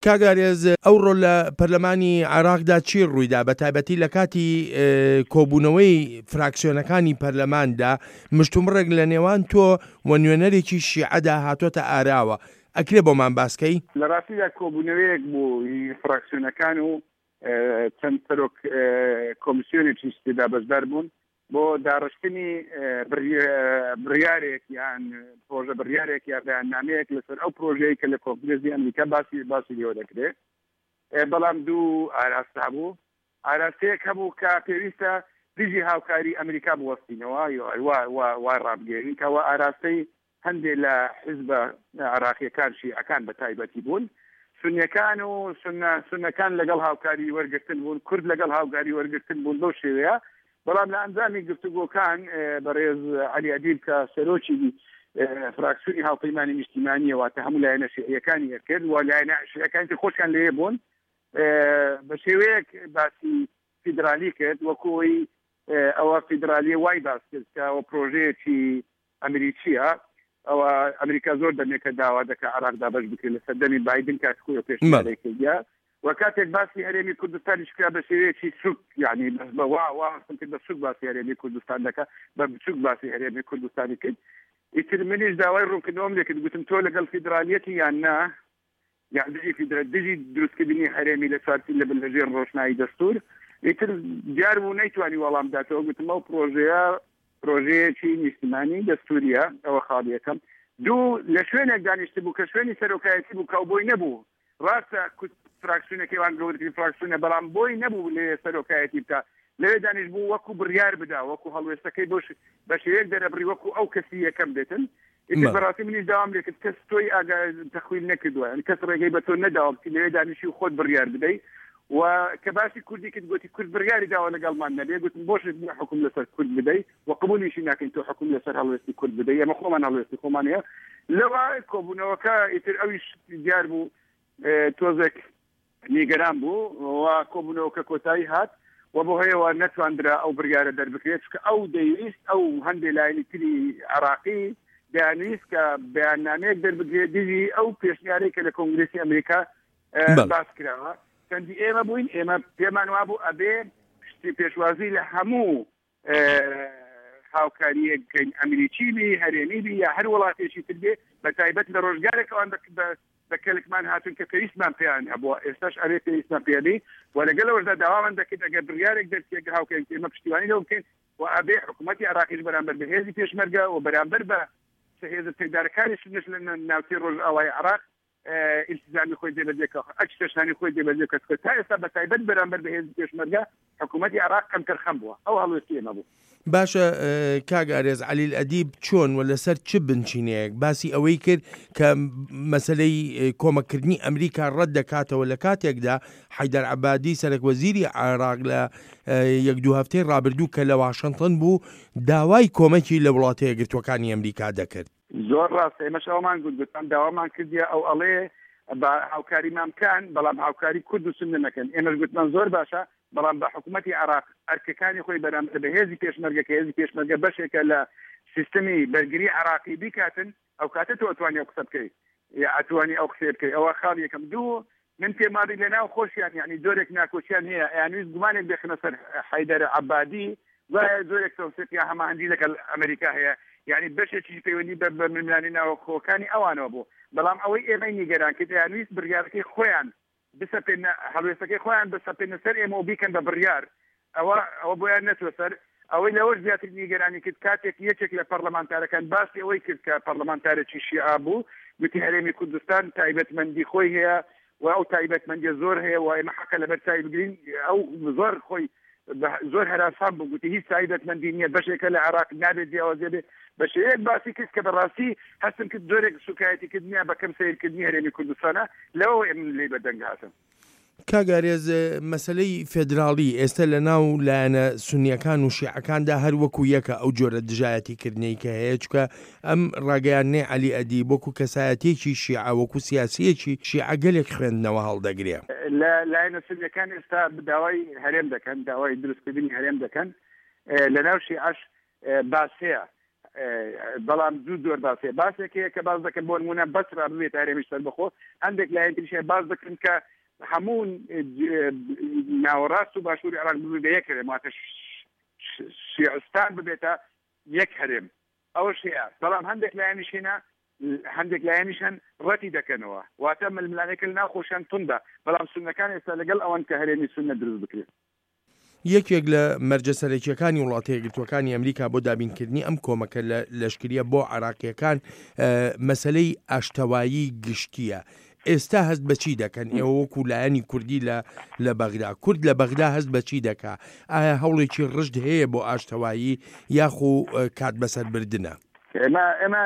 کاگارێز ئەوڕۆ لە پەرلەمانی عێراقدا چی ڕوویدا بە تایبەتی لە کاتی کۆبوونەوەی فراکسیۆنەکانی پەرلەماندا مشتومڕێک لە نێوان تۆ و نوێنەرێکی شیعەدا هاتۆتە ئاراوە ئەکرێ بۆمان باسکەی لە ڕاستیدا کۆبوونەوەیەک بوو فراکسیۆنەکان و چەند سەرۆک کۆمیسیۆنێکی استێدا بەشدار بوون بۆ داڕشتنی بڕیارێک یان پرۆژە بڕیارێک یا بەیاننامەیەک لەسەر ئەو پرۆژەیە کە لە کۆنگرێسی ئەمریکا باسی لێوە دەکرێت بەڵام دوو ئاراستە بوو ئاراستەیەک هەبوو کە پێویستە دژی هاوکاری ئەمریکا بوەستینەوە وا ڕابگەێنین کەەوە ئاراستەی هەندێک لە حیزبە عراقیەکان شیعەکان بە تایبەتی بوون سنیەکان و سنەکان لەگەڵ هاوکاری وەرگرتن بوون کورد لەگەڵ هاوکاری وەرگرتن بوون بەو شێوەیە بەڵام لە ئەنجامی گفتوگۆکان بەڕێز عەلی ئەدیب کە سەرۆکی فراکسیۆنی هاوپەیمانی نیشتیمانیەوە واتە هەموو لایەنە شیعیەکانی کرد و لایەنە شیعیەکانی خۆشیان لێ بوون بە شێوەیەک باسی فیدرالی کرد وەکوی ئەوە فیدرالی وای باس کرد کە ئەوە پرۆژەیەکی ئەمریکیە ئەوە ئەمریکا زۆر دەمێکە داوا دەکە عێراقدا بەش بکرێت لە سەردەمی بایدن کاتکوی پێشنیارێکردیا و کاتێک باسی هەرێمی کوردستانی شکرا بە شێوەیەکی سوک یعنی واسم کرد بە سوک باسی هەرێمی کوردستان دەکە بە بچووک باسی هەرێمی کوردستانی کرد ئیتر منیش داوای ڕوونکردنەوەم لێ کرد گوتم تۆ لەگەڵ فیدرالیەتی یان نا یان دژی دروستکردنی هەرێمی لە چوارچین لە بنلەژێر ڕۆشنایی دەستور ئیتر دیار بوو نەیتوانی وەڵام داتەوە گوتم ئەو پرۆژەیەکی نیشتیمانی دەستوریە ئەوە خاڵیەکەم دوو لە شوێنێک دانیشت بوو کە شوێنی سەرۆکایەتی بوو کەوبۆی نەبوو ڕاستە فراکسیۆنەکەیوان گەورەترین فراکسیۆنە بەڵام بۆی نەبوو لێ سەرۆکایەتی بکە لەوێ دانیش بوو وەکو بڕیار بدا وەکو هەڵوێستەکەی بە شێوەیەک دەرەبڕی وەکو ئەو کەسی یەکەم بێتن ئیتر بەڕاستی منیش داوام لێ کرد کەس تۆی ئاگا تەخویل نەکردووە کەس ڕێگەی بە تۆ نەداوە لەوێ دانیشی و خۆت بڕیار بدەیت و کە باسی کوردی کرد گوتی کورد بڕیاری داوە لەگەڵمان نەبێ گوتم بۆشت حکوم لەسەر کورد بدەیت و قبولیشی ناکەین تۆ حکوم لەسەر هەڵوێستی کورد بدەیت ئەمە خۆمان هەڵوێستی خۆمانەیە لەوە کۆبوونەوەکە ئیتر ئەویش دیار بوو تۆزێک نیگەران بوو و کۆبوونەوەکە کۆتایی هات و بۆ هەیەوە نەتواندرا ئەو بڕیارە دەربکرێت کە ئەو دەیویست ئەو هەندێک لایەنی تری عێراقی دەیانویست کە بەیاننامەیەک دەربگرێت دژی ئەو پێشنیارەی کە لە کۆنگرێسی ئەمریکا باس کراوە چەندی ئێمە بووین ئێمە پێمان وابوو ئەبێ پێشوازی لە هەموو هاوکاریەکەین ئەمریکی بی هەرێمی بی یا هەر وڵاتێکی تر بێ بە تایبەت لە ڕۆژگارێکەوان بە کەلکمان هاتون کە پێویستمان پێیان هەبووە ئێستاش ئەوێ پێویستمان پێدەی و لەگەڵەوەشدا داوامان دەکرد ئەگەر بڕیارێک دەرکێک هاوکاری ئێمە پشتیوانی لەو بکەین و ئەبێ حکوومەتی عێراقیش بەرامبەر بە هێزی پێشمەرگە و بەرامبەر بە هێزە پێدارەکانیش لە ناوچەی ڕۆژئاوای عێراق التزامی خۆی دێبەجێکەوە ئەچ تەشانی خۆی دێبەجێکە تا ئێستا بە تایبەت بەرامبەر بە هێزی پێشمەرگە حکوومەتی عێراق کەمتەرخەم بووە ئەو هەڵوێستی ئێمە بوو باشە کاگارێز عەلی ئەدیب چۆن و لەسەر چ بنچینەیەک باسی ئەوەی کرد کە مەسەلەی کۆمەکردنی ئەمریکا ڕەت دەکاتەوە لە کاتێکدا حەیدەر عەبادی سەرۆکوەزیری عێراق لە یەک دوو هەفتەی ڕابردوو کە لە واشنتن بوو داوای کۆمەکی لە وڵاتە یەکگرتووەکانی ئەمریکا دەکرد زۆر ڕاستە ئێمەش ئەومان گوتان داوامان کردیە ئەو ئەڵێ بە هاوکاریمامکان بەڵام هاوکاری کورد و سنە نەکەن ئێمەش گوتمان زۆر باشە بەڵام بە حکوومەتی عێراق ئەرکەکانی خۆی بەرامبەر بە هێزی پێشمەرگە کە هێزی پێشمەرگە بەشێکە لە سیستەمی بەرگری عێراقی بیکاتن ئەو کاتە تۆ ئەتوانی ئەو قسە بکەیت یا ئەتوانی ئەو قسە بکەیت ئەوە خاڵ یەکەم دوو من پێماری لەناو خۆشیان یعنی زۆرێک ناکۆچیان هەیە یانویست گومانێک بێخنە سەر حەیدەر عەبادی وایە زۆرێک تەوسێت یا هەماهەنگی لەگەڵ ئەمریکا هەیە یعنی بەشێکی پەیوەندی بە ململانی ناوخۆکانی ئەوانەوە بوو بەڵام ئەوەی ئێمەی نیگەران کرد یانویست بڕیارەکەی خۆیان بسەپێنە هەڵوێستەکەی خۆیان بسەپێنە سەر ئێمە و بیکەن بە بڕیار ئەوە بۆیان نەچوە سەر ئەوەی لەوەش زیاتر نیگەرانی کرد کاتێک یەکێک لە پەرلەمانتارەکان باسی ئەوەی کرد کە پەرلەمانتارێکی شیعە بوو گوتی هەرێمی کوردستان تایبەتمەندی خۆی هەیە و ئەو تایبەتمەندی زۆر هەیە و ئێمە حەقە لەبەر چای بگرین ئەو زۆر خۆی زۆر هەراسان بوو گوتی هیچ تایبەتمەندی نییە بەشێکە لە عێراق نابێت جیاوازێ بێ بە شێوەیەک باسی کرد کە بەڕاستی هەستم کرد زۆرێک سوکایەتیکردنیە بە کەم سیرکردنی هەرێمی کوردستانە لەوە ئێمە لێ بەدەنگ هاتم کاگارێز مەسلەی فێدراڵی ئێستا لە ناو لایەنە سونیەکان و شیعەکاندا هەر وەکو یەکە ئەو جۆرە دژایەتیکردنەی کە هەیە چکە ئەم ڕاگەیانەی عەلی ئەدیب وەکو کەسایەتێکی شیعە وەکو سیاسیەکی شیعە گەلێک خوێندنەوە هەڵدەگرێ لە لایەنە سونیەکان ئێستا داوای هەرێم دەکەن داوای دروستکردنی هەرێم دەکەن لە ناو شیعەش باس هەیە بەڵام زۆر باسێکەیە کە باز دەکەن بۆ نمونە بەسرا ببێت هەرێمیش سەربەخۆ هەندێک لایەن تریشیان باز دەکەن کە هەموو ناوەڕاست و باشووری عێراق ببێت بە یەک هەرێم واتە شیعستان ببێتە یەک هەرێم ئەوەش هەیە بەڵام هەندێک لایەنیش هێنا هەندێک لایەنیشان ڕەتی دەکەنەوە واتە ململانێکە ناوخۆشیان توندا بەڵام سونەکان ئێستا لەگەڵ ئەوەن کە هەرێمی سونە دروست بکرێت یەکێک لە مەرجە سەرەکیەکانی وڵاتە یەکگرتووەکانی ئەمریکا بۆ دابینکردنی ئەم کۆمەکە لە لەشکریە بۆ عێراقیەکان مەسەلەی ئاشتەوایی گشتیە. ئێستا هەست بەچی دەکەن ئێوە وەکو لایەنی کوردی لە بەغدا کورد لە بەغدا هەست بەچی دەکا ئایا هەوڵێکی ڕشد هەیە بۆ ئاشتەوایی یاخو کات بەسەربردنە؟ ئێمە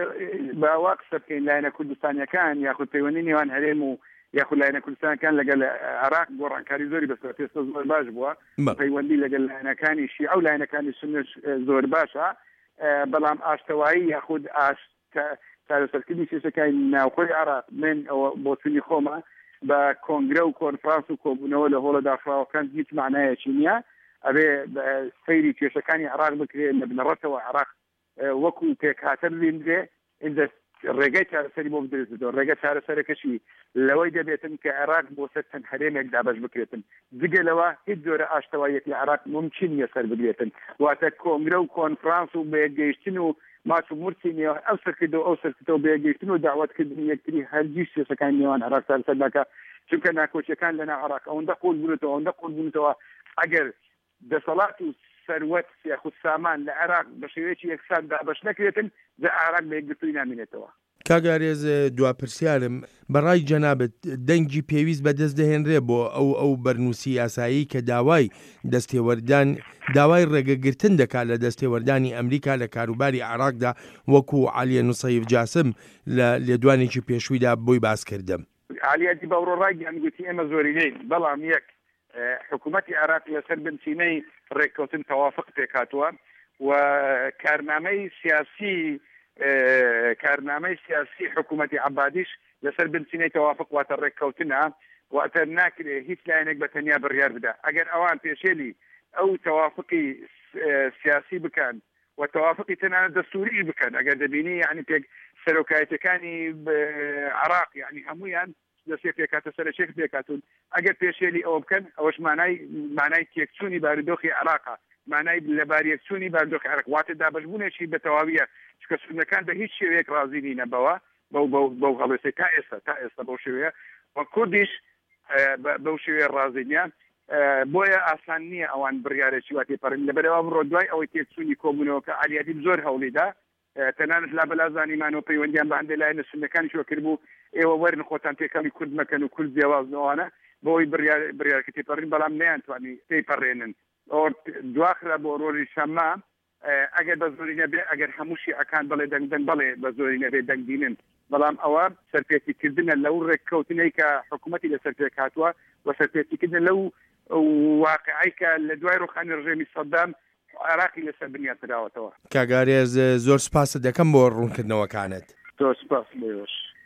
باوا قسە بکەین لایەنە کوردستانیەکان یاخود پەیوەندی نێوان هەرێم و یاخود لایەنە کوردستانەکان لەگەڵ عێراق گۆڕانکاری زۆری بەسەر پێستا زۆر باش بووە پەیوەندی لەگەڵ لایەنەکانی شیعە ئەو لایەنەکانی سوننیش زۆر باشە بەڵام ئاشتەوایی یاخود چارەسەرکردنی سیاسەکانی ناوخۆی عێراق من ئەوە بۆ چوونی خۆمە بە کۆنگرە و کۆنفرانس و کۆبوونەوە لە هۆڵە داخراوەکان هیچ معنایەکی نییە ئەبێ سەیری کێشەکانی عێراق بکرێت لە بنەڕەتەوە عێراق وەکو پێکهاتەر بێنرێ ئینجا ڕێگەی چارەسەری بۆ بدرێتەوە ڕێگە چارەسەرەکەشی لەوەی دەبێتن کە عێراق بۆ سەر چەند هەرێمێک دابەش بکرێتن جگەلەوە هیچ جۆرە ئاشتەوایەک لە عێراق ممکن نیە سەر بگرێتن واتە کۆنگرە و کۆنفرانس و بەیەکگەیشتن و ماچ و مرسی نێوان ئەو سەرکردەوە ئەو سەرکردەوە بەیەکگەیشتن و داوەتکردنی یەکتری هەرگیز سیاسەکانی نێوان عێراق سەرسەر ناکات چونکە ناکۆچیەکان لەناو عێراق ئەوەندە قوڵ بوونەتەوە ئەوەندە قوڵ بوونەتەوە ئەگەر دەسەڵات و سەروەت یاخود سامان لە عێراق بە شێوەیەکی یەکسان دابەش نەکرێتن جا عێراق بە یەکگرتووی نامێنێتەوە. کاگارێز دوپرسیارم بەڕای جەنابەت دەنگی پێویست بەدەست دەهێنرێ بۆ ئەو بەرنووسی یاسایی کە داوای دەستێوەردان داوای ڕێگەگرتن دەکات لە دەستێوەردانی ئەمریکا لە کاروباری عێراقدا وەکو عالیە نوسەیف جاسم لە لێدوانێکی پێشوویدا بۆی باس کردم. عالیەتی بەڕۆ ڕایگەیان گوتی ئێمە زۆرینەی بەڵام یەک حکوومەتی عێراق لەسەر بنچینەی ڕێککەوتن تەوافق پێکاتوە و کارنامەی سیاسی حکوومەتی عەبادیش لەسەر بنچینەی تەوافق واتە ڕێککەوتنە واتە ناکرێت هیچ لایەنێک بە تەنیا بڕیار بدا ئەگەر ئەوان پێشێلی ئەو تەوافقی سیاسی بکەن و تەوافقی تەنانەت دەستووری بکەن ئەگەر دەبینی یعنی پێک سەرۆکایەتەکانی عێراق یعنی هەمویان دەستێ پێکاتە سەرچێک پێکاتون ئەگەر پێشێلی ئەوە بکەن ئەوەش مانای تێکچوونی بارودۆخی عێراقا مانای لە باریەکچوونی بارودۆخی عێراق واتە دابەشبوونێکی بەتەواویە چکە سونەکان بە هیچ شێوەیەک رازی نینە بەو هەڵوێسەی تا ئێستا بەو شێوەیە و کوردیش بەو شێوەیە رازی نیە بۆیە ئاسان نییە ئەوان بڕیارێکی وا تێپەڕن لەبەرەوە بڕۆ دوای ئەوەی تێکچوونی کۆبوونەوە کە عالیەتی زۆر هەوڵیدا تەنانەت لا بەلازانیمانەوە پەیوەندیان بە هەندێک لایەنە سونەکانیشەوە کردبوو ئێوە وەرن خۆتان پێکەمی کورد مەکەن و کورد جیاوازنەوەوانە بۆی بڕیارکە تێپەڕین بەڵام نەیانتوانی تێپەڕێنن دواخرا بۆ ڕۆژی شەممە ئەگەر بە زۆری نەبێ ئەگەر هەمووشی ئەکان بڵێ دەنگدەن بڵێ بە زۆری نەبێ دەنگدینن بەڵام ئەوە سەرپێچیکردنە لەو ڕێککەوتنەی کە حکوومەتی لەسەر پێک هاتووە و سەرپێچیکردن لەو واقعی کە لە دوای ڕوخانی ڕژێمی سەدام عێراقی لەسەر بنیاد کراوەتەوە. کاگارێز زۆر سپاس دەکەم بۆ ڕوونکردنەوەکانت. زۆر سپاس.